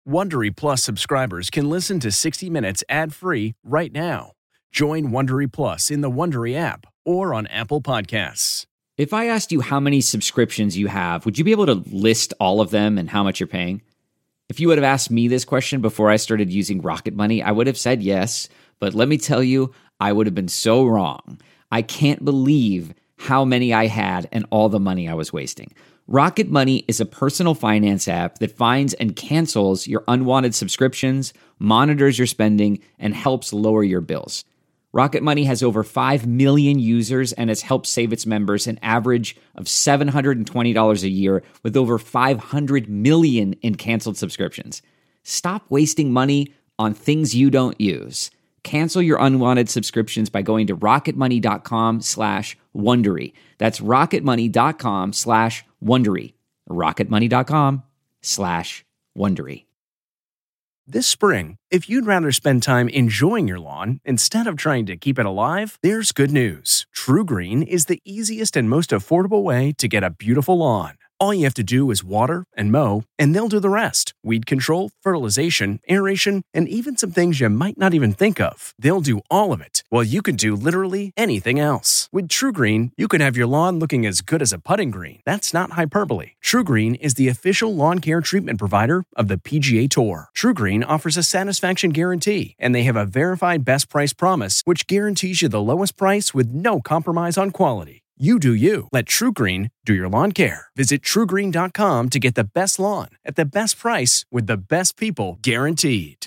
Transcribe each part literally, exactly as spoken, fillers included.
Wondery Plus subscribers can listen to sixty minutes ad-free right now. Join Wondery Plus in the Wondery app or on Apple Podcasts. If I asked you how many subscriptions you have, would you be able to list all of them and how much you're paying? If you would have asked me this question before I started using Rocket Money, I would have said yes, but let me tell you, I would have been so wrong. I can't believe how many I had and all the money I was wasting. Rocket Money is a personal finance app that finds and cancels your unwanted subscriptions, monitors your spending, and helps lower your bills. Rocket Money has over five million users and has helped save its members an average of seven hundred twenty dollars a year with over five hundred million in canceled subscriptions. Stop wasting money on things you don't use. Cancel your unwanted subscriptions by going to rocketmoney.com slash Wondery. That's rocketmoney.com slash Wondery. rocketmoney.com slash Wondery. This spring, if you'd rather spend time enjoying your lawn instead of trying to keep it alive, there's good news. True Green is the easiest and most affordable way to get a beautiful lawn. All you have to do is water and mow, and they'll do the rest. Weed control, fertilization, aeration, and even some things you might not even think of. They'll do all of it, while you can do literally anything else. With True Green, you can have your lawn looking as good as a putting green. That's not hyperbole. True Green is the official lawn care treatment provider of the P G A Tour. True Green offers a satisfaction guarantee, and they have a verified best price promise, which guarantees you the lowest price with no compromise on quality. You do you. Let True Green do your lawn care. Visit true green dot com to get the best lawn at the best price with the best people guaranteed.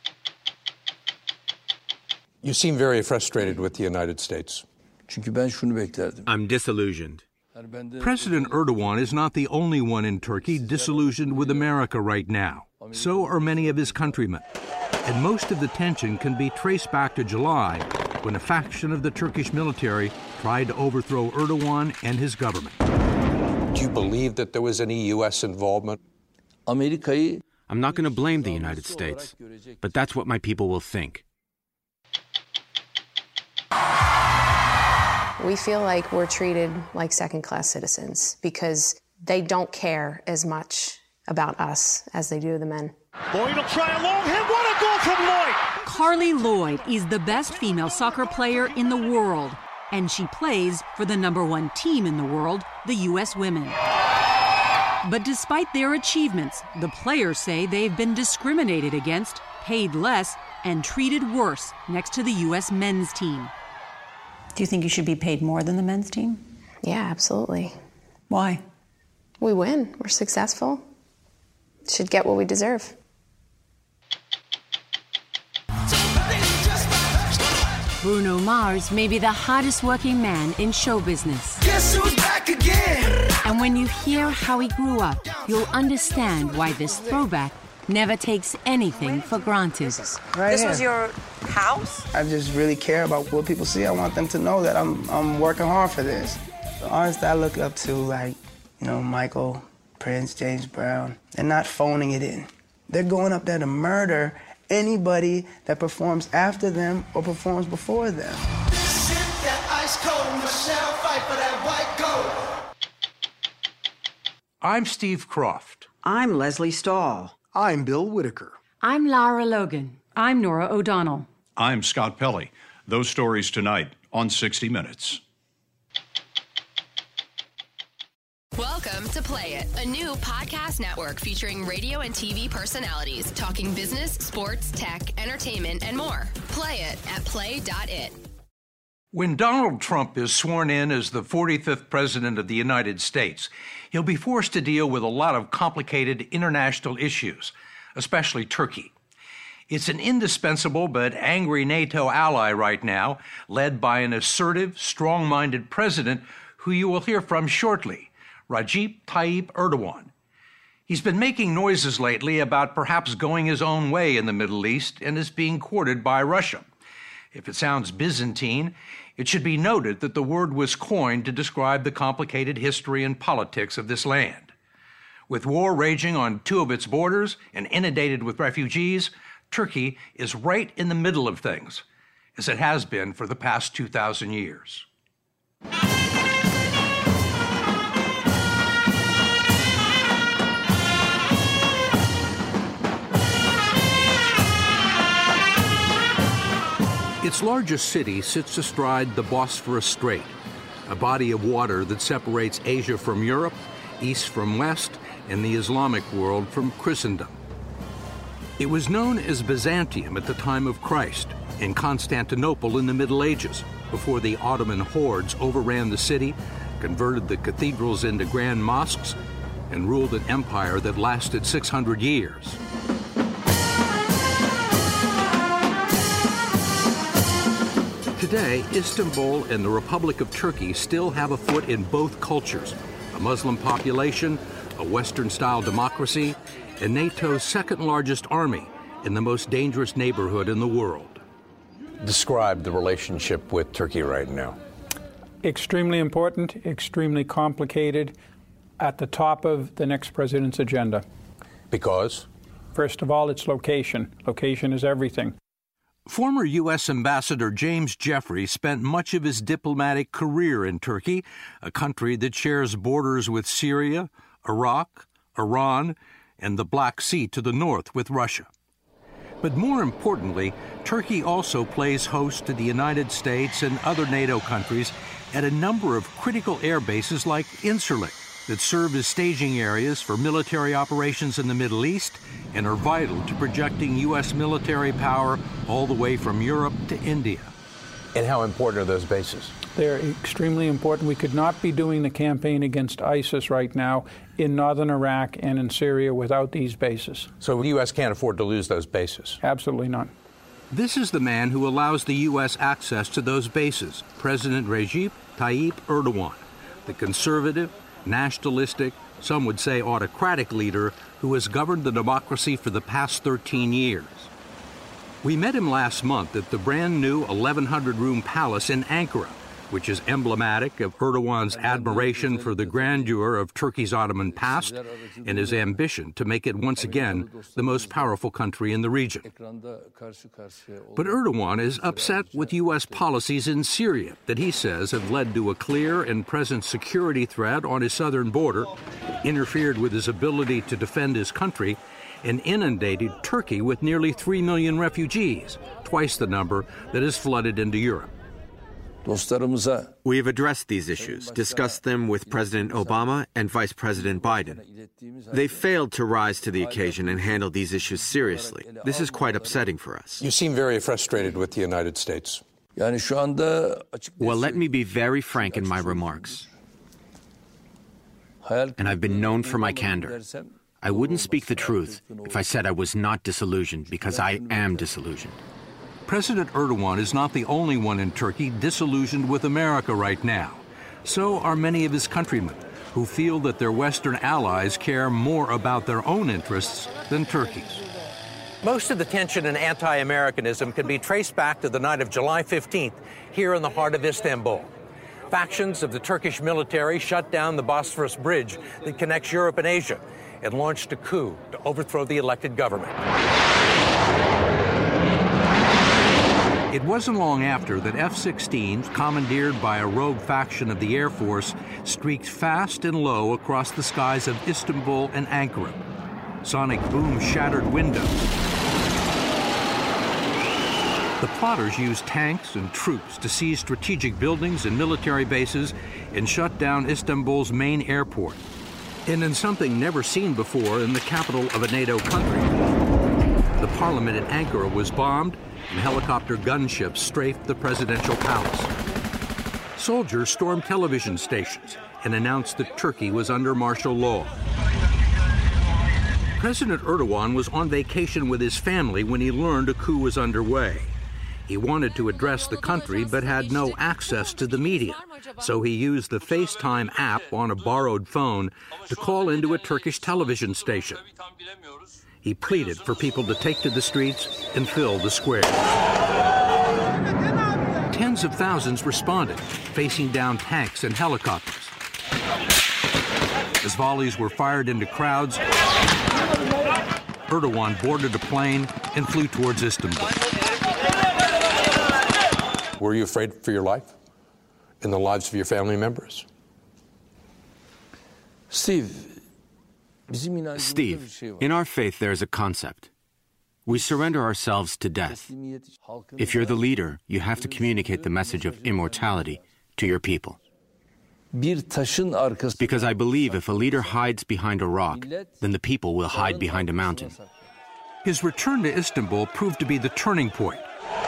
You seem very frustrated with the United States. I'm disillusioned. President Erdogan is not the only one in Turkey disillusioned with America right now. So are many of his countrymen. And most of the tension can be traced back to July, when a faction of the Turkish military tried to overthrow Erdogan and his government. Do you believe that there was any U S involvement? I'm not going to blame the United States, but that's what my people will think. We feel like we're treated like second-class citizens because they don't care as much about us as they do the men. Lloyd will try a long hit. What a goal from Lloyd! Carly Lloyd is the best female soccer player in the world, and she plays for the number one team in the world, the U S Women. But despite their achievements, the players say they've been discriminated against, paid less, and treated worse next to the U S men's team. Do you think you should be paid more than the men's team? Yeah, absolutely. Why? We win. We're successful. Should get what we deserve. Bruno Mars may be the hardest working man in show business. Guess who's back again? And when you hear how he grew up, you'll understand why this throwback never takes anything for granted. Right this here. was your house? I just really care about what people see. I want them to know that I'm I'm working hard for this. The artists that I look up to, like, you know, Michael, Prince, James Brown, they're not phoning it in. They're going up there to murder anybody that performs after them or performs before them. Sip that ice cold Michelle, fight for that white gold. I'm Steve Kroft. I'm Leslie Stahl. I'm Bill Whitaker. I'm Lara Logan. I'm Nora O'Donnell. I'm Scott Pelley. Those stories tonight on sixty minutes. Welcome to Play It, a new podcast network featuring radio and T V personalities talking business, sports, tech, entertainment, and more. Play it at play dot it. When Donald Trump is sworn in as the forty-fifth president of the United States, he'll be forced to deal with a lot of complicated international issues, especially Turkey. It's an indispensable but angry NATO ally right now, led by an assertive, strong-minded president who you will hear from shortly, Recep Tayyip Erdogan. He's been making noises lately about perhaps going his own way in the Middle East and is being courted by Russia. If it sounds Byzantine, it should be noted that the word was coined to describe the complicated history and politics of this land. With war raging on two of its borders and inundated with refugees, Turkey is right in the middle of things, as it has been for the past two thousand years. Its largest city sits astride the Bosphorus Strait, a body of water that separates Asia from Europe, East from West, and the Islamic world from Christendom. It was known as Byzantium at the time of Christ, and Constantinople in the Middle Ages, before the Ottoman hordes overran the city, converted the cathedrals into grand mosques, and ruled an empire that lasted six hundred years. Today, Istanbul and the Republic of Turkey still have a foot in both cultures, a Muslim population, a Western-style democracy, and NATO's second-largest army in the most dangerous neighborhood in the world. Describe the relationship with Turkey right now. Extremely important, extremely complicated, at the top of the next president's agenda. Because? First of all, its location. Location is everything. Former U S Ambassador James Jeffrey spent much of his diplomatic career in Turkey, a country that shares borders with Syria, Iraq, Iran, and the Black Sea to the north with Russia. But more importantly, Turkey also plays host to the United States and other NATO countries at a number of critical air bases like Incirlik, that serve as staging areas for military operations in the Middle East and are vital to projecting U S military power all the way from Europe to India. And how important are those bases? They're extremely important. We could not be doing the campaign against ISIS right now in northern Iraq and in Syria without these bases. So the U S can't afford to lose those bases? Absolutely not. This is the man who allows the U S access to those bases, President Recep Tayyip Erdogan, the conservative, nationalistic, some would say autocratic leader who has governed the democracy for the past thirteen years. We met him last month at the brand new eleven hundred room palace in Ankara, which is emblematic of Erdogan's admiration for the grandeur of Turkey's Ottoman past and his ambition to make it once again the most powerful country in the region. But Erdogan is upset with U S policies in Syria that he says have led to a clear and present security threat on his southern border, interfered with his ability to defend his country, and inundated Turkey with nearly three million refugees, twice the number that has flooded into Europe. We have addressed these issues, discussed them with President Obama and Vice President Biden. They failed to rise to the occasion and handle these issues seriously. This is quite upsetting for us. You seem very frustrated with the United States. Well, let me be very frank in my remarks. And I've been known for my candor. I wouldn't speak the truth if I said I was not disillusioned, because I am disillusioned. President Erdogan is not the only one in Turkey disillusioned with America right now. So are many of his countrymen, who feel that their Western allies care more about their own interests than Turkey's. Most of the tension and anti-Americanism can be traced back to the night of July fifteenth, here in the heart of Istanbul. Factions of the Turkish military shut down the Bosphorus Bridge that connects Europe and Asia and launched a coup to overthrow the elected government. It wasn't long after that F sixteens, commandeered by a rogue faction of the Air Force, streaked fast and low across the skies of Istanbul and Ankara. Sonic boom shattered windows. The plotters used tanks and troops to seize strategic buildings and military bases and shut down Istanbul's main airport. And in something never seen before in the capital of a NATO country, the parliament in Ankara was bombed and helicopter gunships strafed the presidential palace. Soldiers stormed television stations and announced that Turkey was under martial law. President Erdogan was on vacation with his family when he learned a coup was underway. He wanted to address the country but had no access to the media, so he used the FaceTime app on a borrowed phone to call into a Turkish television station. He pleaded for people to take to the streets and fill the square. Tens of thousands responded, facing down tanks and helicopters. As volleys were fired into crowds, Erdogan boarded a plane and flew towards Istanbul. Were you afraid for your life and the lives of your family members? Steve, Steve, in our faith there is a concept. We surrender ourselves to death. If you're the leader, you have to communicate the message of immortality to your people. Because I believe if a leader hides behind a rock, then the people will hide behind a mountain. His return to Istanbul proved to be the turning point.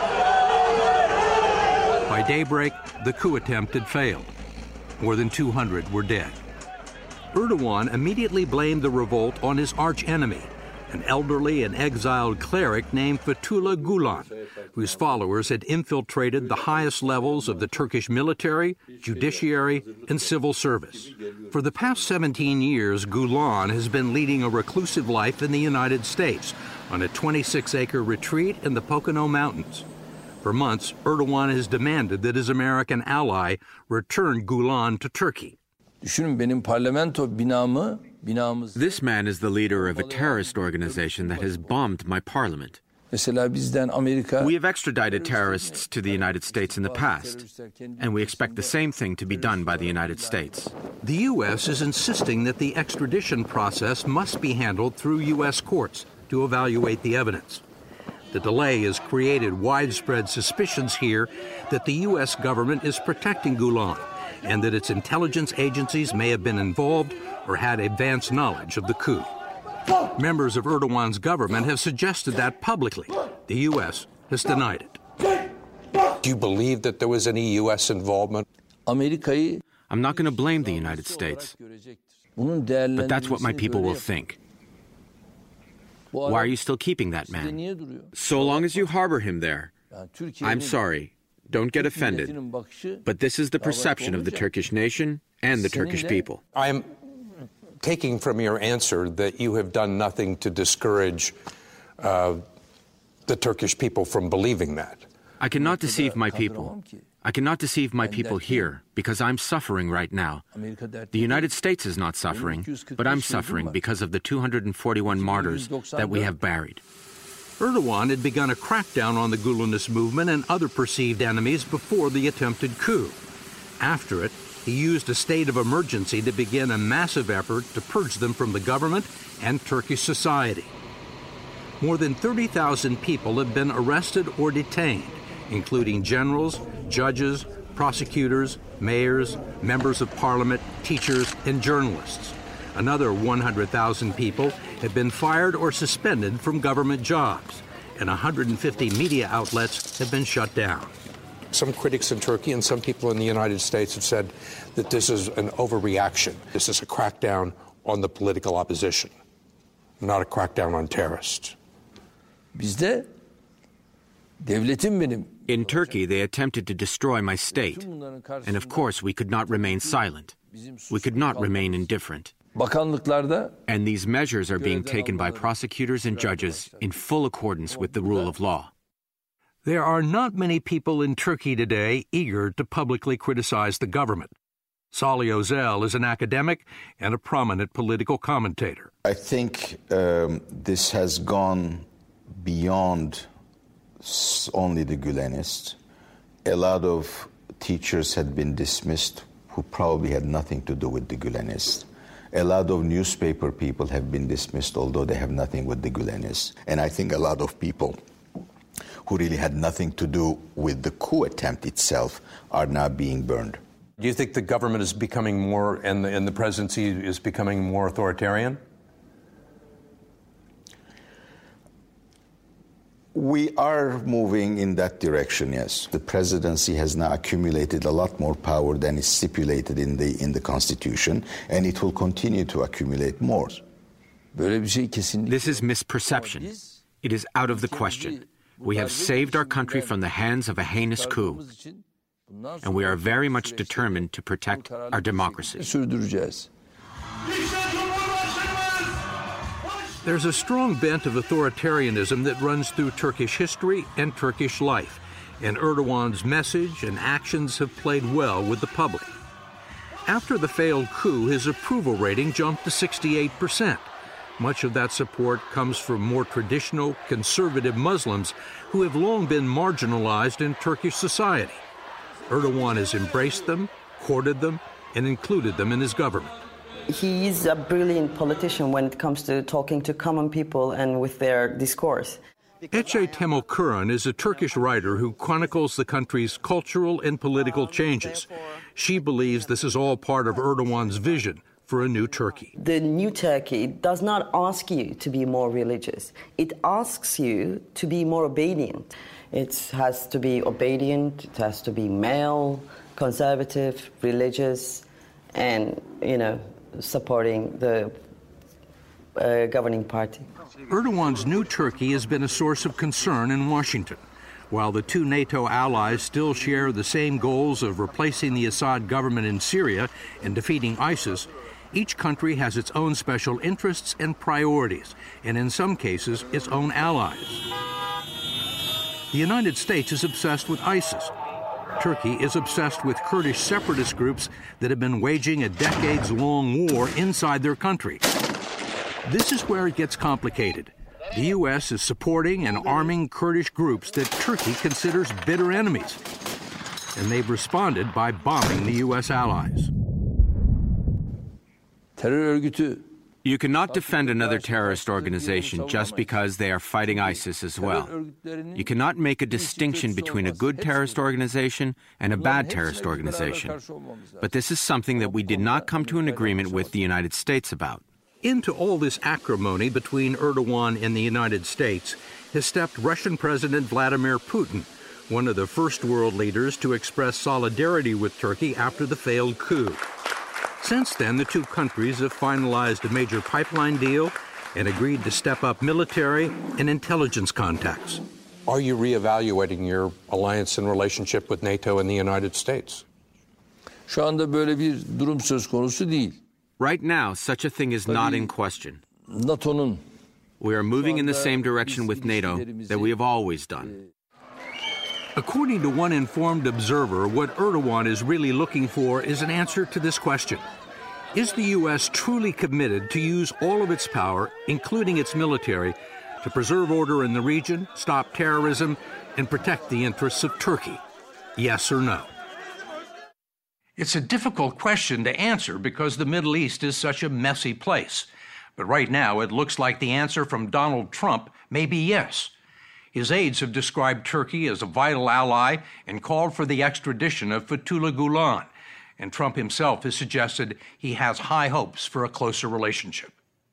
By daybreak, the coup attempt had failed. More than two hundred were dead. Erdogan immediately blamed the revolt on his archenemy, an elderly and exiled cleric named Fethullah Gulen, whose followers had infiltrated the highest levels of the Turkish military, judiciary, and civil service. For the past seventeen years, Gulen has been leading a reclusive life in the United States on a twenty-six acre retreat in the Pocono Mountains. For months, Erdogan has demanded that his American ally return Gulen to Turkey. This man is the leader of a terrorist organization that has bombed my parliament. We have extradited terrorists to the United States in the past, and we expect the same thing to be done by the United States. The U S is insisting that the extradition process must be handled through U S courts to evaluate the evidence. The delay has created widespread suspicions here that the U S government is protecting Gulen and that its intelligence agencies may have been involved or had advanced knowledge of the coup. Members of Erdogan's government have suggested that publicly. The U S has denied it. Do you believe that there was any U S involvement? I'm not going to blame the United States, but that's what my people will think. Why are you still keeping that man? So long as you harbor him there. I'm sorry. Don't get offended. But this is the perception of the Turkish nation and the Turkish people. I'm taking from your answer that you have done nothing to discourage uh, the Turkish people from believing that. I cannot deceive my people. I cannot deceive my people here because I'm suffering right now. The United States is not suffering, but I'm suffering because of the two hundred forty-one martyrs that we have buried. Erdogan had begun a crackdown on the Gülenist movement and other perceived enemies before the attempted coup. After it, he used a state of emergency to begin a massive effort to purge them from the government and Turkish society. More than thirty thousand people have been arrested or detained, including generals, judges, prosecutors, mayors, members of parliament, teachers, and journalists. Another one hundred thousand people have been fired or suspended from government jobs, and one hundred fifty media outlets have been shut down. Some critics in Turkey and some people in the United States have said that this is an overreaction. This is a crackdown on the political opposition, not a crackdown on terrorists. In Turkey, they attempted to destroy my state, and of course we could not remain silent. We could not remain indifferent. And these measures are being taken by prosecutors and judges in full accordance with the rule of law. There are not many people in Turkey today eager to publicly criticize the government. Salih Özel is an academic and a prominent political commentator. I think um, this has gone beyond only the Gülenists. A lot of teachers had been dismissed who probably had nothing to do with the Gülenists. A lot of newspaper people have been dismissed, although they have nothing with the Gülenists. And I think a lot of people who really had nothing to do with the coup attempt itself are now being burned. Do you think the government is becoming more, and the, and the presidency is becoming more authoritarian? We are moving in that direction, yes. The presidency has now accumulated a lot more power than is stipulated in the in the Constitution, and it will continue to accumulate more. This is misperception. It is out of the question. We have saved our country from the hands of a heinous coup, and we are very much determined to protect our democracy. There's a strong bent of authoritarianism that runs through Turkish history and Turkish life, and Erdogan's message and actions have played well with the public. After the failed coup, his approval rating jumped to sixty-eight percent. Much of that support comes from more traditional, conservative Muslims who have long been marginalized in Turkish society. Erdogan has embraced them, courted them, and included them in his government. He is a brilliant politician when it comes to talking to common people and with their discourse. Ece Temokuran is a Turkish writer who chronicles the country's cultural and political changes. She believes this is all part of Erdogan's vision for a new Turkey. The new Turkey does not ask you to be more religious. It asks you to be more obedient. It has to be obedient, it has to be male, conservative, religious, and, you know, supporting the uh, governing party. Erdogan's new Turkey has been a source of concern in Washington. While the two NATO allies still share the same goals of replacing the Assad government in Syria and defeating ISIS, each country has its own special interests and priorities, and in some cases, its own allies. The United States is obsessed with ISIS. Turkey is obsessed with Kurdish separatist groups that have been waging a decades-long war inside their country. This is where it gets complicated. The U S is supporting and arming Kurdish groups that Turkey considers bitter enemies, and they've responded by bombing the U S allies. You cannot defend another terrorist organization just because they are fighting ISIS as well. You cannot make a distinction between a good terrorist organization and a bad terrorist organization. But this is something that we did not come to an agreement with the United States about. Into all this acrimony between Erdogan and the United States has stepped Russian President Vladimir Putin, one of the first world leaders to express solidarity with Turkey after the failed coup. Since then, the two countries have finalized a major pipeline deal and agreed to step up military and intelligence contacts. Are you reevaluating your alliance and relationship with NATO and the United States? Şu anda böyle bir durum söz konusu değil. Right now, such a thing is not in question. We are moving in the same direction with NATO that we have always done. According to one informed observer, what Erdogan is really looking for is an answer to this question. Is the U S truly committed to use all of its power, including its military, to preserve order in the region, stop terrorism, and protect the interests of Turkey? Yes or no? It's a difficult question to answer because the Middle East is such a messy place. But right now, it looks like the answer from Donald Trump may be yes. His aides have described Turkey as a vital ally and called for the extradition of Fethullah Gulen. And Trump himself has suggested he has high hopes for a closer relationship.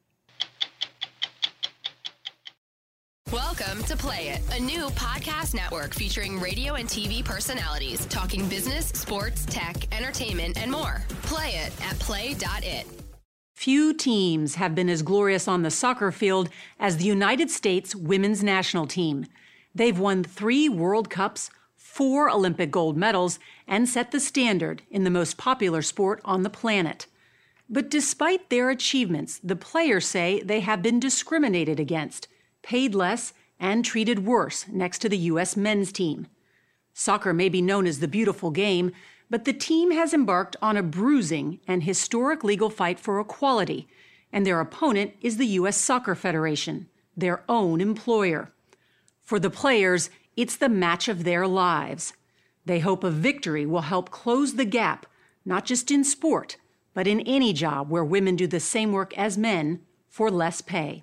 Welcome to Play It, a new podcast network featuring radio and T V personalities talking business, sports, tech, entertainment, and more. Play it at play dot it. Few teams have been as glorious on the soccer field as the United States women's national team. They've won three World Cups, four Olympic gold medals, and set the standard in the most popular sport on the planet. But despite their achievements, the players say they have been discriminated against, paid less, and treated worse next to the U S men's team. Soccer may be known as the beautiful game, but the team has embarked on a bruising and historic legal fight for equality, and their opponent is the U S Soccer Federation, their own employer. For the players, it's the match of their lives. They hope a victory will help close the gap, not just in sport, but in any job where women do the same work as men for less pay.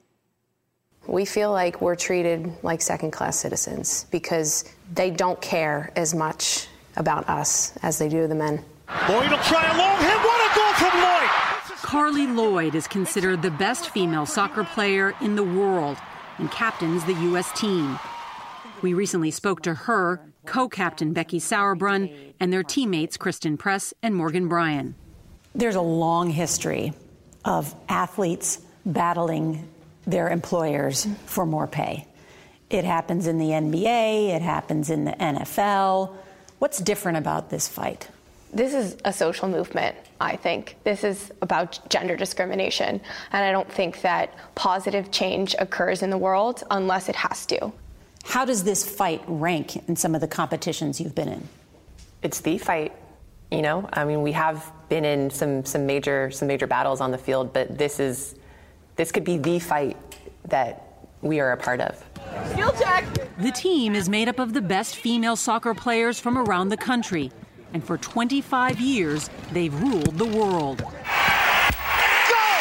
We feel like we're treated like second-class citizens because they don't care as much about us as they do the men. Lloyd will try a long hit. What a goal from Lloyd! Carly Lloyd is considered the best female soccer player in the world and captains the U S team. We recently spoke to her, co-captain Becky Sauerbrunn, and their teammates Kristen Press and Morgan Bryan. There's a long history of athletes battling their employers for more pay. It happens in the N B A, it happens in the N F L. What's different about this fight? This is a social movement, I think. This is about gender discrimination, and I don't think that positive change occurs in the world unless it has to. How does this fight rank in some of the competitions you've been in? It's the fight, you know? I mean, we have been in some some major some major battles on the field, but this is this could be the fight that we are a part of. Skill check! The team is made up of the best female soccer players from around the country, and for twenty-five years, they've ruled the world. Go!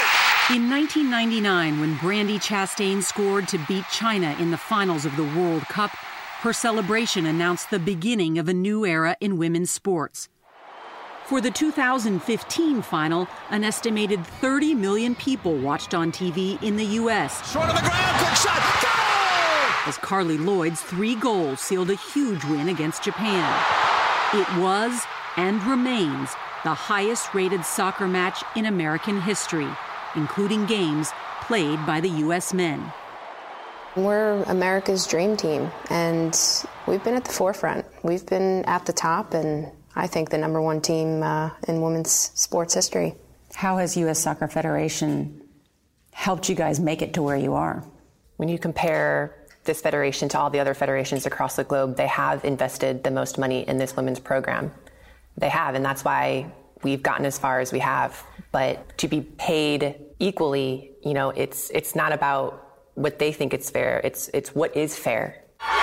In nineteen ninety-nine, when Brandi Chastain scored to beat China in the finals of the World Cup, her celebration announced the beginning of a new era in women's sports. For the two thousand fifteen final, an estimated thirty million people watched on T V in the U S. Short of the ground, quick shot, goal! As Carly Lloyd's three goals sealed a huge win against Japan. It was, and remains, the highest-rated soccer match in American history, including games played by the U S men. We're America's dream team, and we've been at the forefront. We've been at the top, and I think the number one team uh, in women's sports history. How has U S Soccer Federation helped you guys make it to where you are? When you compare this federation to all the other federations across the globe, they have invested the most money in this women's program. They have, and that's why we've gotten as far as we have. But to be paid equally, you know, it's it's not about what they think it's fair. It's it's what is fair.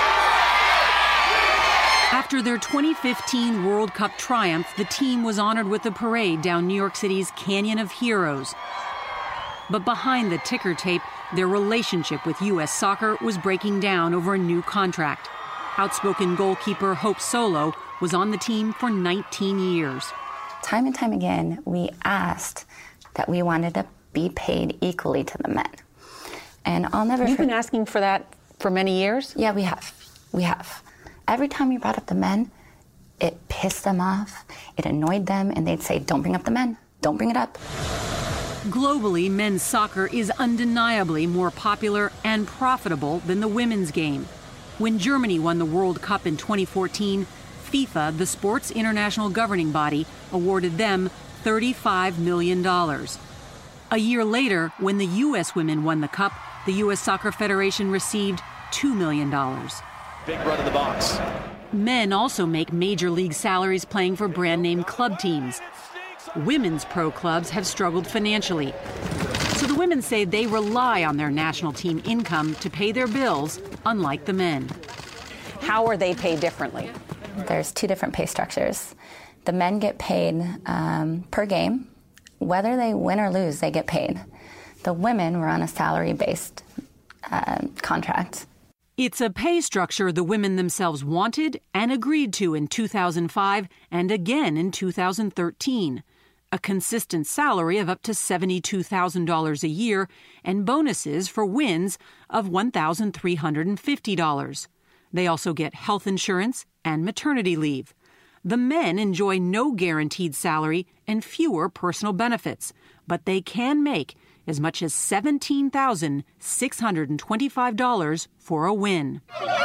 After their twenty fifteen World Cup triumph, the team was honored with a parade down New York City's Canyon of Heroes. But behind the ticker tape, their relationship with U S Soccer was breaking down over a new contract. Outspoken goalkeeper Hope Solo was on the team for nineteen years. Time and time again, we asked that we wanted to be paid equally to the men. And I'll never... You've been asking for that for many years? Yeah, we have. We have. Every time we brought up the men, it pissed them off, it annoyed them, and they'd say, don't bring up the men, don't bring it up. Globally, men's soccer is undeniably more popular and profitable than the women's game. When Germany won the World Cup in twenty fourteen, FIFA, the sport's international governing body, awarded them thirty-five million dollars. A year later, when the U S women won the Cup, the U S Soccer Federation received two million dollars. Big run in the box. Men also make major league salaries playing for brand-name club teams. Women's pro clubs have struggled financially. So the women say they rely on their national team income to pay their bills, unlike the men. How are they paid differently? There's two different pay structures. The men get paid um, per game. Whether they win or lose, they get paid. The women were on a salary-based uh, contract. It's a pay structure the women themselves wanted and agreed to in two thousand five and again in two thousand thirteen. A consistent salary of up to seventy-two thousand dollars a year and bonuses for wins of one thousand three hundred fifty dollars. They also get health insurance and maternity leave. The men enjoy no guaranteed salary and fewer personal benefits, but they can make as much as seventeen thousand six hundred twenty-five dollars for a win.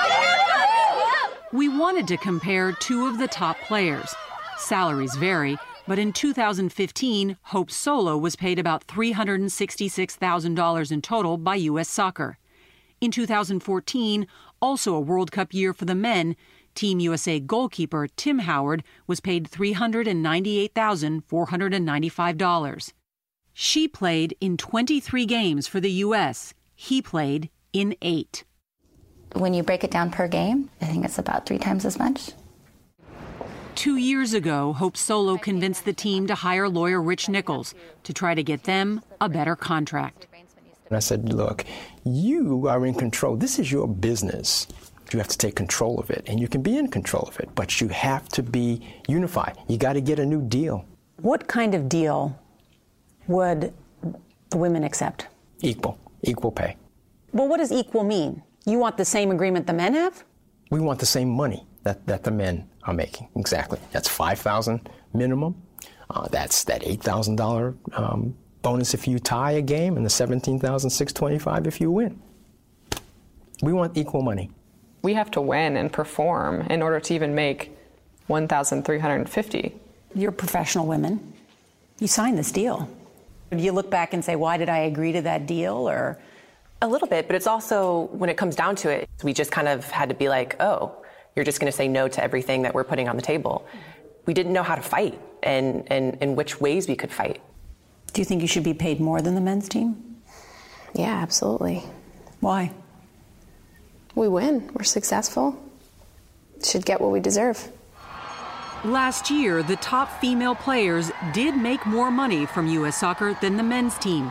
We wanted to compare two of the top players. Salaries vary, but in two thousand fifteen, Hope Solo was paid about three hundred sixty-six thousand dollars in total by U S Soccer. In two thousand fourteen, also a World Cup year for the men, Team U S A goalkeeper Tim Howard was paid three hundred ninety-eight thousand four hundred ninety-five dollars. She played in twenty-three games for the U S. He played in eight. When you break it down per game, I think it's about three times as much. Two years ago, Hope Solo convinced the team to hire lawyer Rich Nichols to try to get them a better contract. And I said, look, you are in control. This is your business. You have to take control of it, and you can be in control of it, but you have to be unified. You got to get a new deal. What kind of deal would the women accept? Equal, equal pay. Well, what does equal mean? You want the same agreement the men have? We want the same money that, that the men are making. Exactly. That's five thousand dollars minimum. Uh, that's that eight thousand dollars um, bonus if you tie a game, and the seventeen thousand six hundred twenty-five dollars if you win. We want equal money. We have to win and perform in order to even make one thousand three hundred fifty dollars. You're professional women. You signed this deal. Do you look back and say, why did I agree to that deal? Or a little bit, but it's also, when it comes down to it, we just kind of had to be like, oh, you're just going to say no to everything that we're putting on the table. We didn't know how to fight and, and, and which ways we could fight. Do you think you should be paid more than the men's team? Yeah, absolutely. Why? We win. We're successful. Should get what we deserve. Last year, the top female players did make more money from U S Soccer than the men's team.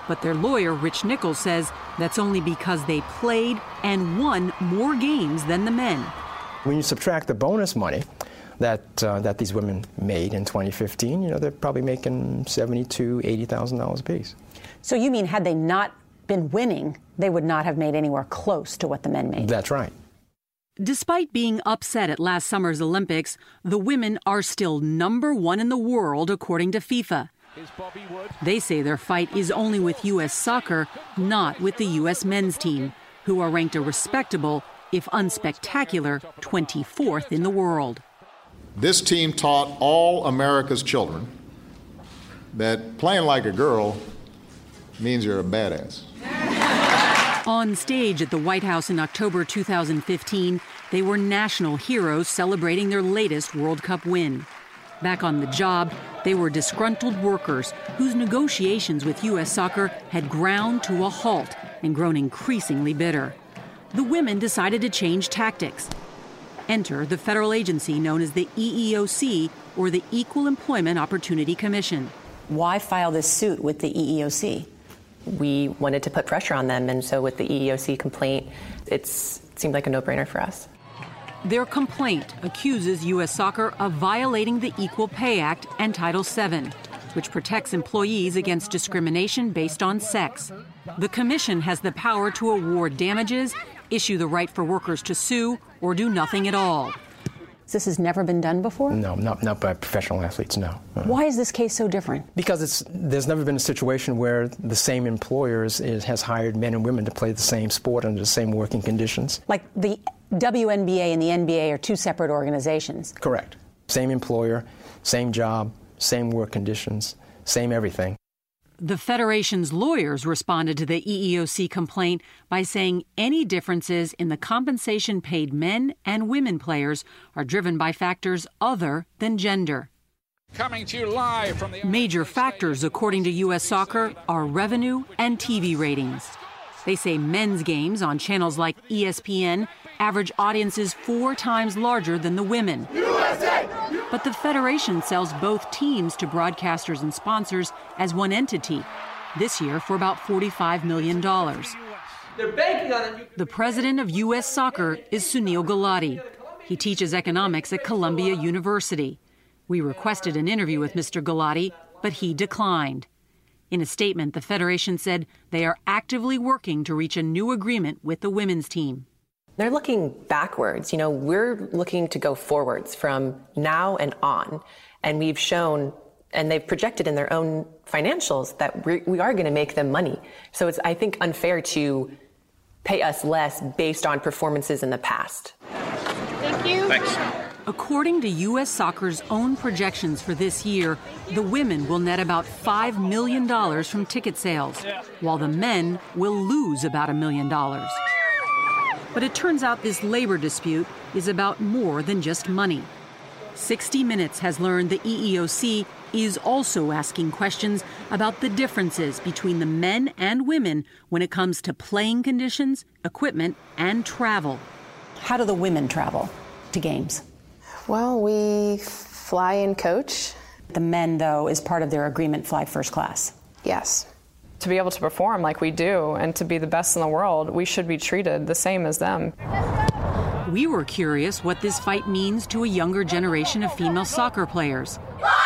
But their lawyer, Rich Nichols, says that's only because they played and won more games than the men. When you subtract the bonus money that uh, that these women made in twenty fifteen, you know, they're probably making seventy-two thousand dollars, eighty thousand dollars apiece. So you mean had they not been winning, they would not have made anywhere close to what the men made? That's right. Despite being upset at last summer's Olympics, the women are still number one in the world, according to FIFA. They say their fight is only with U S Soccer, not with the U S men's team, who are ranked a respectable, if unspectacular, twenty-fourth in the world. This team taught all America's children that playing like a girl means you're a badass. On stage at the White House in October two thousand fifteen, they were national heroes celebrating their latest World Cup win. Back on the job, they were disgruntled workers whose negotiations with U S Soccer had ground to a halt and grown increasingly bitter. The women decided to change tactics. Enter the federal agency known as the E E O C, or the Equal Employment Opportunity Commission. Why file this suit with the E E O C? We wanted to put pressure on them, and so with the E E O C complaint, it's, it seemed like a no-brainer for us. Their complaint accuses U S Soccer of violating the Equal Pay Act and Title seven, which protects employees against discrimination based on sex. The commission has the power to award damages, issue the right for workers to sue, or do nothing at all. This has never been done before? No, not, not by professional athletes, no. Uh-huh. Why is this case so different? Because it's, there's never been a situation where the same employer is, is, has hired men and women to play the same sport under the same working conditions. Like the W N B A and the N B A are two separate organizations. Correct. Same employer, same job, same work conditions, same everything. The Federation's lawyers responded to the E E O C complaint by saying any differences in the compensation paid men and women players are driven by factors other than gender. Coming to you live from the Major factors, according to U S Soccer, are revenue and T V ratings. They say men's games on channels like E S P N average audiences four times larger than the women. U S A! But the Federation sells both teams to broadcasters and sponsors as one entity, this year for about forty-five million dollars. They're banking on it. The president of U S Soccer is Sunil Gulati. He teaches economics at Columbia University. We requested an interview with Mister Gulati, but he declined. In a statement, the Federation said they are actively working to reach a new agreement with the women's team. They're looking backwards. You know, we're looking to go forwards from now and on. And we've shown, and they've projected in their own financials, that we, we are going to make them money. So it's, I think, unfair to pay us less based on performances in the past. Thank you. Thanks. According to U S Soccer's own projections for this year, the women will net about five million dollars from ticket sales, while the men will lose about a million dollars. But it turns out this labor dispute is about more than just money. sixty minutes has learned the E E O C is also asking questions about the differences between the men and women when it comes to playing conditions, equipment, and travel. How do the women travel to games? Well, we fly and coach. The men, though, is part of their agreement, fly first class. Yes. To be able to perform like we do and to be the best in the world, we should be treated the same as them. We were curious what this fight means to a younger generation of female soccer players.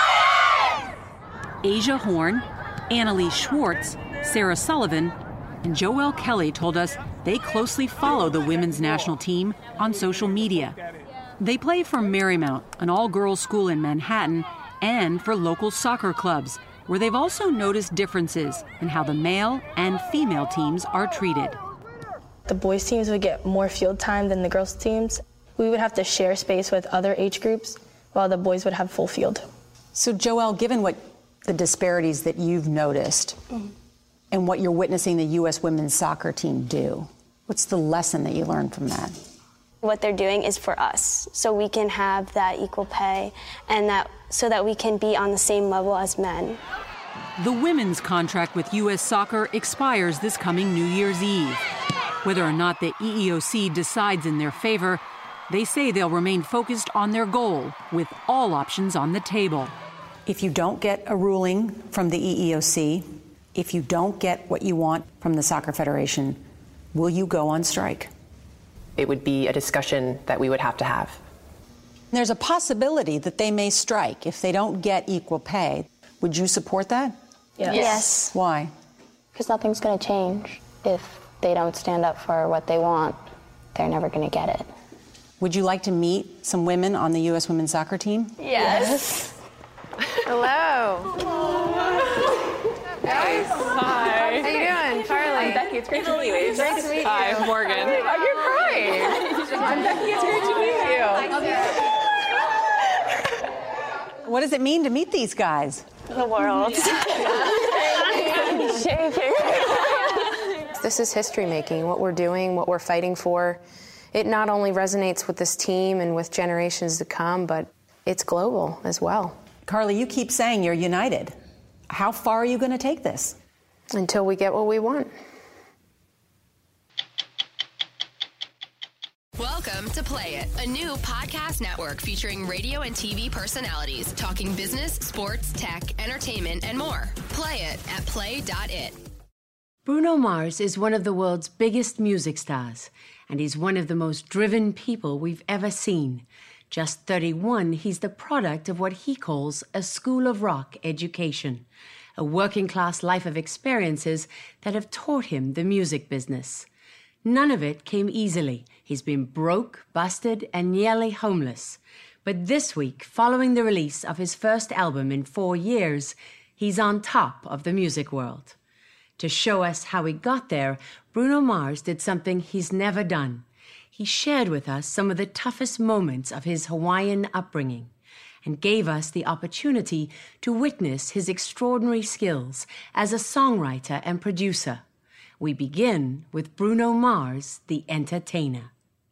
Asia Horn, Annalise Schwartz, Sarah Sullivan, and Joelle Kelly told us they closely follow the women's national team on social media. They play for Marymount, an all-girls school in Manhattan, and for local soccer clubs, where they've also noticed differences in how the male and female teams are treated. The boys' teams would get more field time than the girls' teams. We would have to share space with other age groups, while the boys would have full field. So, Joelle, given what the disparities that you've noticed mm-hmm. and what you're witnessing the U S women's soccer team do, what's the lesson that you learned from that? What they're doing is for us, so we can have that equal pay and that so that we can be on the same level as men. The women's contract with U S Soccer expires this coming New Year's Eve. Whether or not the E E O C decides in their favor, they say they'll remain focused on their goal, with all options on the table. If you don't get a ruling from the E E O C, If you don't get what you want from the Soccer Federation, will you go on strike? It would be a discussion that we would have to have. There's a possibility that they may strike if they don't get equal pay. Would you support that? Yes. Yes. Why? Because nothing's going to change. If they don't stand up for what they want, they're never going to get it. Would you like to meet some women on the U S women's soccer team? Yes. Hello. Guys. Hi. How you doing? Charlie. I'm Becky. It's great to meet you. It's great to meet you. Hi, I'm Morgan. Oh, you're crying. I'm Becky. It's great to meet you. What does it mean to meet these guys? The world. This is history making. What we're doing, what we're fighting for, it not only resonates with this team and with generations to come, but it's global as well. Carly, you keep saying you're united. How far are you going to take this? Until we get what we want. Welcome to Play It, a new podcast network featuring radio and T V personalities talking business, sports, tech, entertainment, and more. Play it at play dot it. Bruno Mars is one of the world's biggest music stars, and he's one of the most driven people we've ever seen. Just thirty-one, he's the product of what he calls a school of rock education, a working-class life of experiences that have taught him the music business. None of it came easily. He's been broke, busted, and nearly homeless. But this week, following the release of his first album in four years, he's on top of the music world. To show us how he got there, Bruno Mars did something he's never done. He shared with us some of the toughest moments of his Hawaiian upbringing and gave us the opportunity to witness his extraordinary skills as a songwriter and producer. We begin with Bruno Mars, the entertainer.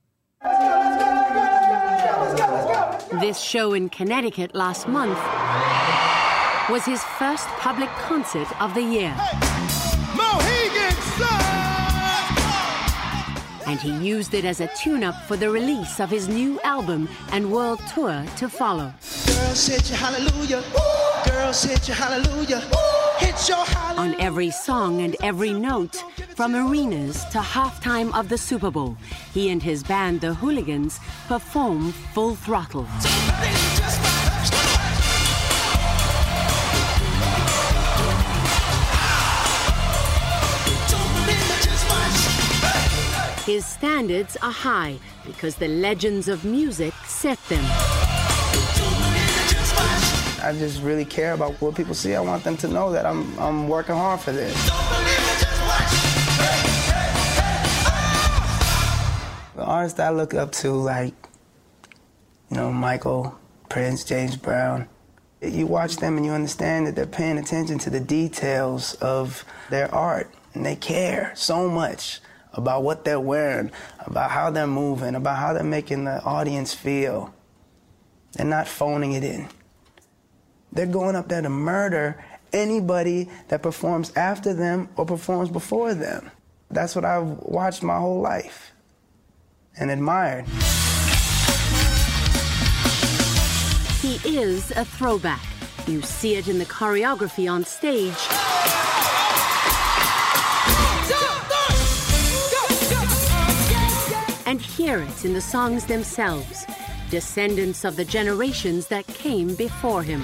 This show in Connecticut last month was his first public concert of the year. And he used it as a tune-up for the release of his new album and world tour to follow. Girls hit you hallelujah. Girls hit you hallelujah. Hit your hallelujah. On every song and every note, from arenas to halftime of the Super Bowl, he and his band, the Hooligans, perform full throttle. His standards are high because the legends of music set them. I just really care about what people see. I want them to know that I'm I'm working hard for this. The artists I look up to, like, you know, Michael, Prince, James Brown, you watch them and you understand that they're paying attention to the details of their art, and they care so much about what they're wearing, about how they're moving, about how they're making the audience feel. They're not phoning it in. They're going up there to murder anybody that performs after them or performs before them. That's what I've watched my whole life and admired. He is a throwback. You see it in the choreography on stage and hear it in the songs themselves, descendants of the generations that came before him.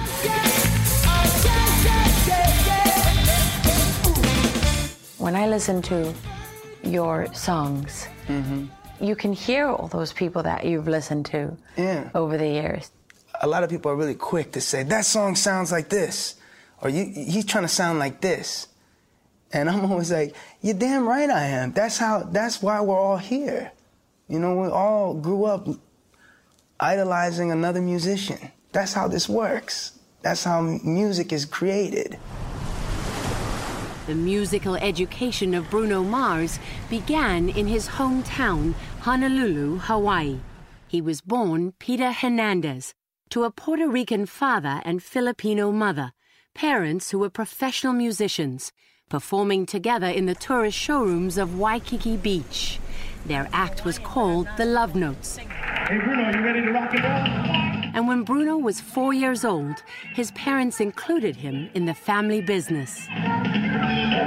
When I listen to your songs, mm-hmm. you can hear all those people that you've listened to yeah. over the years. A lot of people are really quick to say, that song sounds like this, or you, he's trying to sound like this. And I'm always like, you're damn right I am. That's how, that's why we're all here. You know, we all grew up idolizing another musician. That's how this works. That's how music is created. The musical education of Bruno Mars began in his hometown, Honolulu, Hawaii. He was born Peter Hernandez to a Puerto Rican father and Filipino mother, parents who were professional musicians, performing together in the tourist showrooms of Waikiki Beach. Their act was called the Love Notes. Hey Bruno, you ready to rock and roll? And when Bruno was four years old, his parents included him in the family business.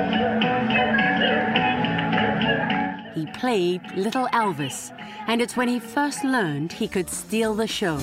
played Little Elvis, and it's when he first learned he could steal the show.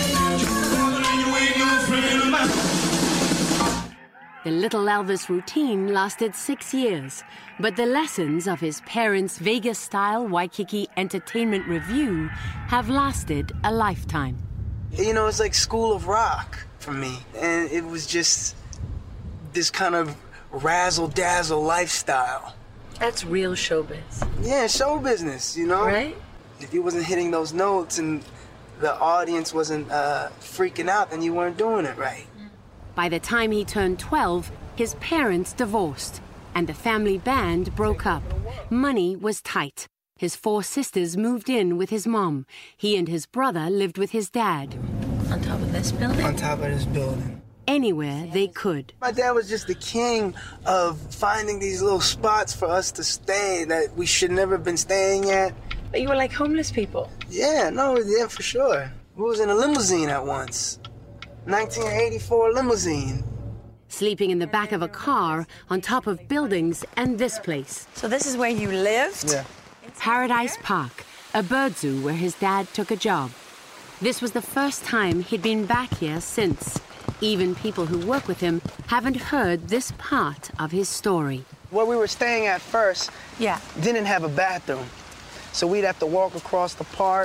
The Little Elvis routine lasted six years, but the lessons of his parents' Vegas-style Waikiki entertainment review have lasted a lifetime. You know, it's like School of Rock for me, and it was just this kind of razzle-dazzle lifestyle. That's real showbiz. Yeah, show business, you know? Right? If you wasn't hitting those notes and the audience wasn't uh, freaking out, then you weren't doing it right. By the time he turned twelve, his parents divorced, and the family band broke up. Money was tight. His four sisters moved in with his mom. He and his brother lived with his dad. On top of this building? On top of this building. Anywhere they could. My dad was just the king of finding these little spots for us to stay that we should never have been staying at. But you were like homeless people. Yeah, no, yeah, for sure. We was in a limousine at once. nineteen eighty-four limousine. Sleeping in the back of a car, on top of buildings, and this place. So this is where you lived? Yeah. Paradise Park, a bird zoo where his dad took a job. This was the first time he'd been back here since. Even people who work with him haven't heard this part of his story. Where we were staying at first yeah. didn't have a bathroom. So we'd have to walk across the park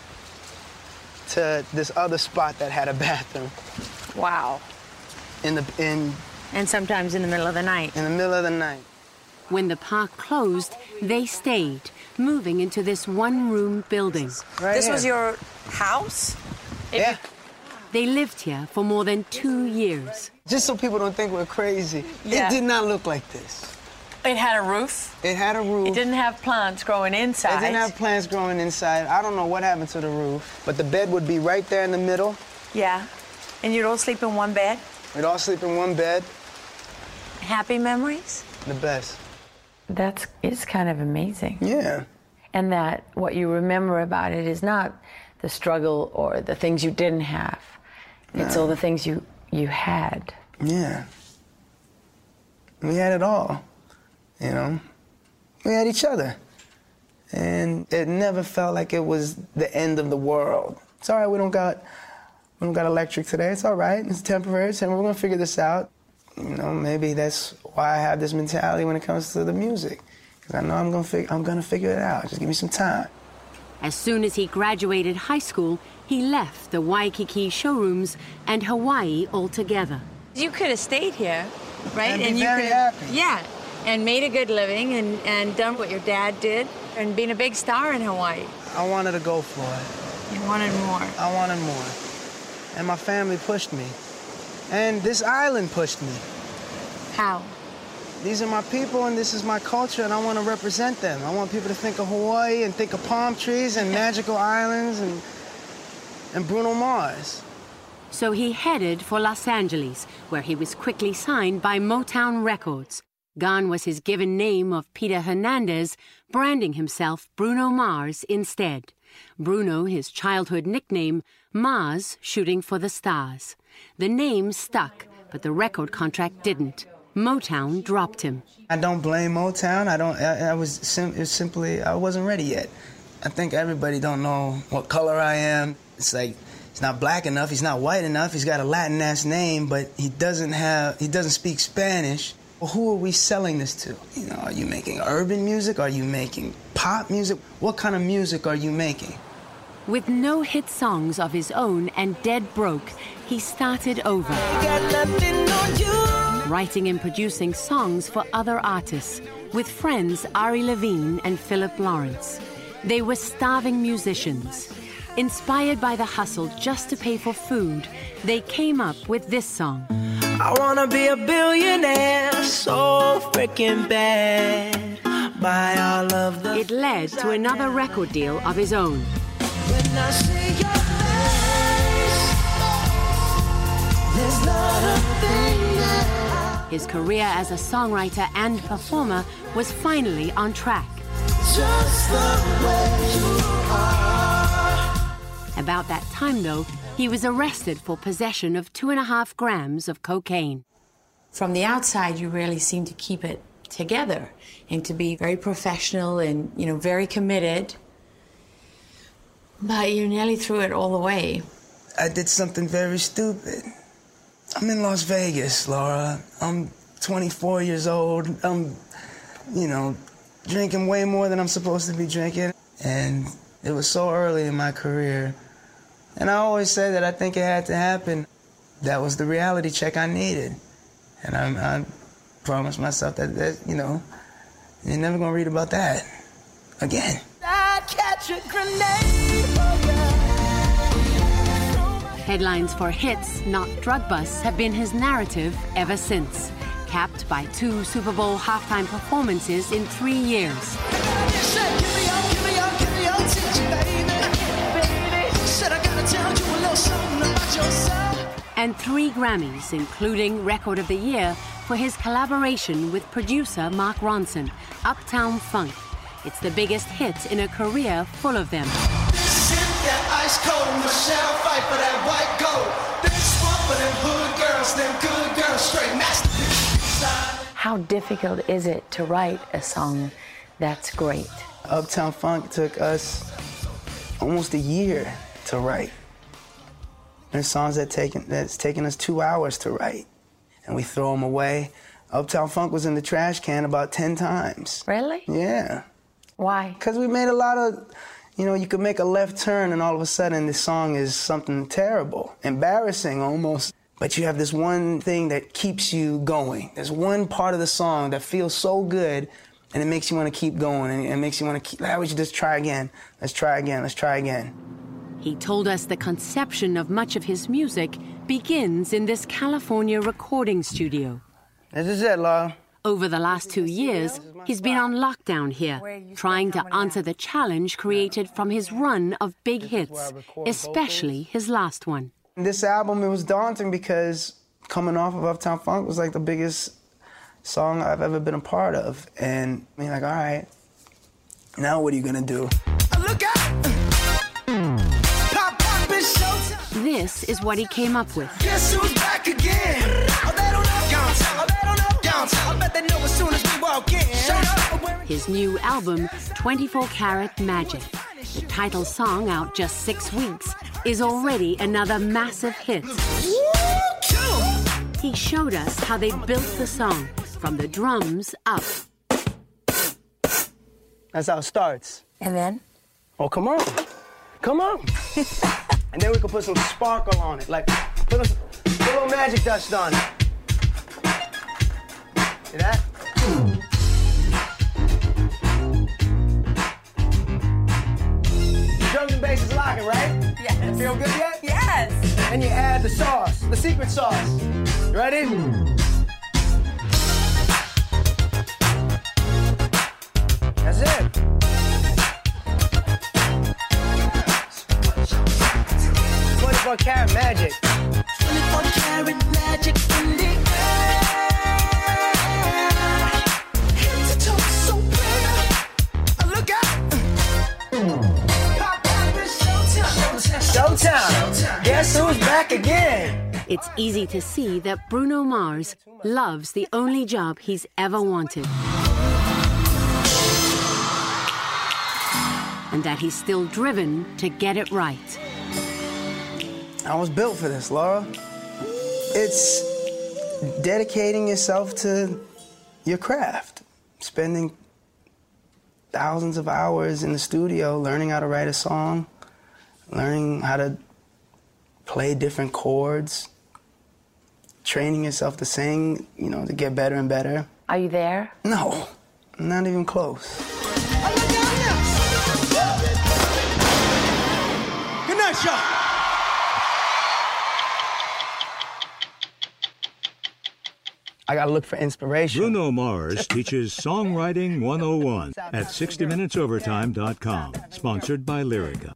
to this other spot that had a bathroom. Wow. In the in And sometimes in the middle of the night. In the middle of the night. When the park closed, they stayed, moving into this one-room building. Right this here. was your house? Yeah. They lived here for more than two years. Just so people don't think we're crazy, Yeah. it did not look like this. It had a roof? It had a roof. It didn't have plants growing inside. It didn't have plants growing inside. I don't know what happened to the roof, but the bed would be right there in the middle. Yeah. And you'd all sleep in one bed? We'd all sleep in one bed. Happy memories? The best. That's is kind of amazing. Yeah. And that what you remember about it is not the struggle or the things you didn't have. It's No. all the things you, you had. Yeah. We had it all, you know? We had each other. And it never felt like it was the end of the world. It's all right, we don't got, we don't got electric today. It's all right, it's temporary, and we're gonna figure this out. You know, maybe that's why I have this mentality when it comes to the music. Because I know I'm gonna, fig- I'm gonna figure it out. Just give me some time. As soon as he graduated high school, he left the Waikiki showrooms and Hawaii altogether. You could have stayed here, right? And be you very could happy. Yeah, and made a good living and, and done what your dad did and been a big star in Hawaii. I wanted to go for it. You wanted more. I wanted more. And my family pushed me. And this island pushed me. How? These are my people and this is my culture and I want to represent them. I want people to think of Hawaii and think of palm trees and magical islands and, and Bruno Mars. So he headed for Los Angeles, where he was quickly signed by Motown Records. Gone was his given name of Peter Hernandez, branding himself Bruno Mars instead. Bruno, his childhood nickname, Mars, shooting for the stars. The name stuck, but the record contract didn't. Motown dropped him. I don't blame Motown. I don't. I, I was sim- it was simply I wasn't ready yet. I think everybody don't know what color I am. It's like he's not black enough. He's not white enough. He's got a Latin ass name, but he doesn't have. He doesn't speak Spanish. Well, who are we selling this to? You know, are you making urban music? Are you making pop music? What kind of music are you making? With no hit songs of his own and dead broke, he started over. Writing and producing songs for other artists, with friends Ari Levine and Philip Lawrence. They were starving musicians. Inspired by the hustle just to pay for food, they came up with this song. I wanna be a billionaire, so freaking bad. Buy all of the It led to another record deal of his own. When I see your face, there's not a thing that His career as a songwriter and performer was finally on track. just the way you are. About that time, though, he was arrested for possession of two and a half grams of cocaine. From the outside, you really seem to keep it together and to be very professional and, you know, very committed. But you nearly threw it all away. I did something very stupid. I'm in Las Vegas, Laura. I'm twenty-four years old. I'm, you know, drinking way more than I'm supposed to be drinking. And it was so early in my career. And I always say that I think it had to happen. That was the reality check I needed. And I, I promised myself that, that, you know, you're never gonna read about that again. I'd catch a grenade for you. Headlines for hits, not drug busts, have been his narrative ever since, capped by two Super Bowl halftime performances in three years. And three Grammys, including Record of the Year, for his collaboration with producer Mark Ronson, Uptown Funk. It's the biggest hit in a career full of them. How difficult is it to write a song that's great? Uptown Funk took us almost a year to write. There's songs that taken, that's taken us two hours to write, and we throw them away. Uptown Funk was in the trash can about ten times. Really? Yeah. Why? Because we made a lot of, you know, you could make a left turn and all of a sudden this song is something terrible, embarrassing almost. But you have this one thing that keeps you going. There's one part of the song that feels so good and it makes you want to keep going, and it makes you want to keep, ah, we should just try again. Let's try again, let's try again. He told us the conception of much of his music begins in this California recording studio. This is it, Laura. Over the last two years, he's been on lockdown here, trying to answer the challenge created from his run of big hits, especially his last one. This album, it was daunting because coming off of Uptown Funk was like the biggest song I've ever been a part of. And I mean, like, all right, now what are you gonna do? Look out! Pop, pop, it's showtime. This is what he came up with. Guess who's back again? Oh, they don't know. Oh, they don't know. I bet they know as soon as we walk in. His new album, twenty-four karat Magic, the title song out just six weeks, is already another massive hit. He showed us how they built the song, from the drums up. That's how it starts. And then? Oh, come on. Come on. And then we can put some sparkle on it. Like, put a, put a little magic dust on it. See that? Drums and bass is locking, right? Yes. Feel good yet? Yes. And you add the sauce, the secret sauce. You ready? That's it. twenty-four karat magic. twenty-four karat magic in the air. Head to toe, so pretty. Look out. Pop, pop, it's showtime. Showtime. Guess who's back again? It's easy to see that Bruno Mars loves the only job he's ever wanted. And that he's still driven to get it right. I was built for this, Laura. It's dedicating yourself to your craft, spending thousands of hours in the studio learning how to write a song, learning how to play different chords, training yourself to sing, you know, to get better and better. Are you there? No, not even close. Good night, y'all. I gotta look for inspiration. Bruno Mars teaches Songwriting one oh one at sixty minutes overtime dot com. Sponsored by Lyrica.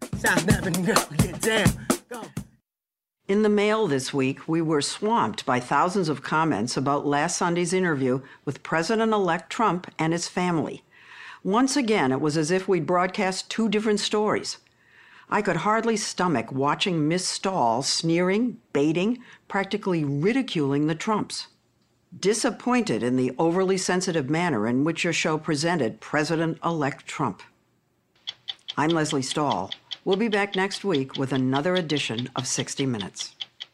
In the mail this week, we were swamped by thousands of comments about last Sunday's interview with President-elect Trump and his family. Once again, it was as if we'd broadcast two different stories. I could hardly stomach watching Miss Stahl sneering, baiting, practically ridiculing the Trumps. disappointed in the overly sensitive manner in which your show presented President-elect Trump. I'm Leslie Stahl. We'll be back next week with another edition of sixty minutes.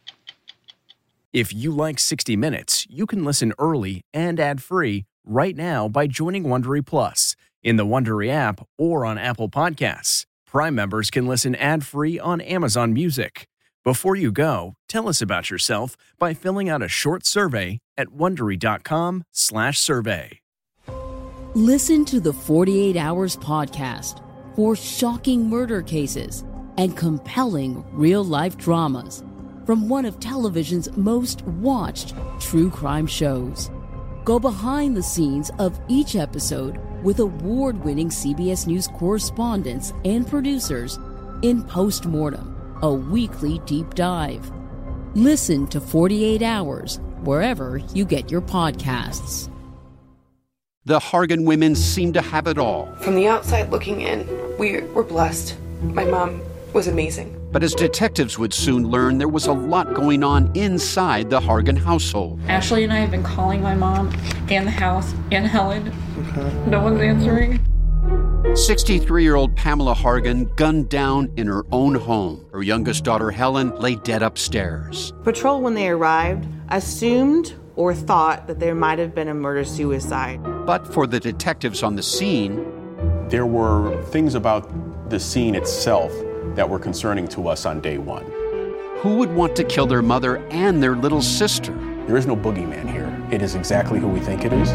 If you like sixty minutes, you can listen early and ad-free right now by joining Wondery Plus in the Wondery app or on Apple Podcasts. Prime members can listen ad-free on Amazon Music. Before you go, tell us about yourself by filling out a short survey at Wondery.com slash survey. Listen to the forty-eight hours podcast for shocking murder cases and compelling real-life dramas from one of television's most watched true crime shows. Go behind the scenes of each episode with award-winning C B S News correspondents and producers in Postmortem, a weekly deep dive. Listen to forty-eight hours wherever you get your podcasts. The Hargan women seem to have it all. From the outside looking in, we were blessed. My mom was amazing. But as detectives would soon learn, there was a lot going on inside the Hargan household. Ashley and I have been calling my mom and the house and Helen. Okay. No one's answering. sixty-three-year-old Pamela Hargan gunned down in her own home. Her youngest daughter, Helen, lay dead upstairs. Patrol, when they arrived, assumed or thought that there might have been a murder-suicide. But for the detectives on the scene, there were things about the scene itself that were concerning to us on day one. Who would want to kill their mother and their little sister? There is no boogeyman here. It is exactly who we think it is.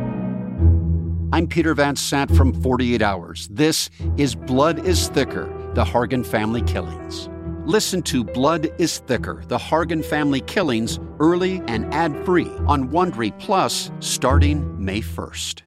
I'm Peter Van Sant from forty-eight hours. This is Blood is Thicker, the Hargan family killings. Listen to Blood is Thicker, the Hargan family killings, early and ad-free on Wondery Plus starting May first.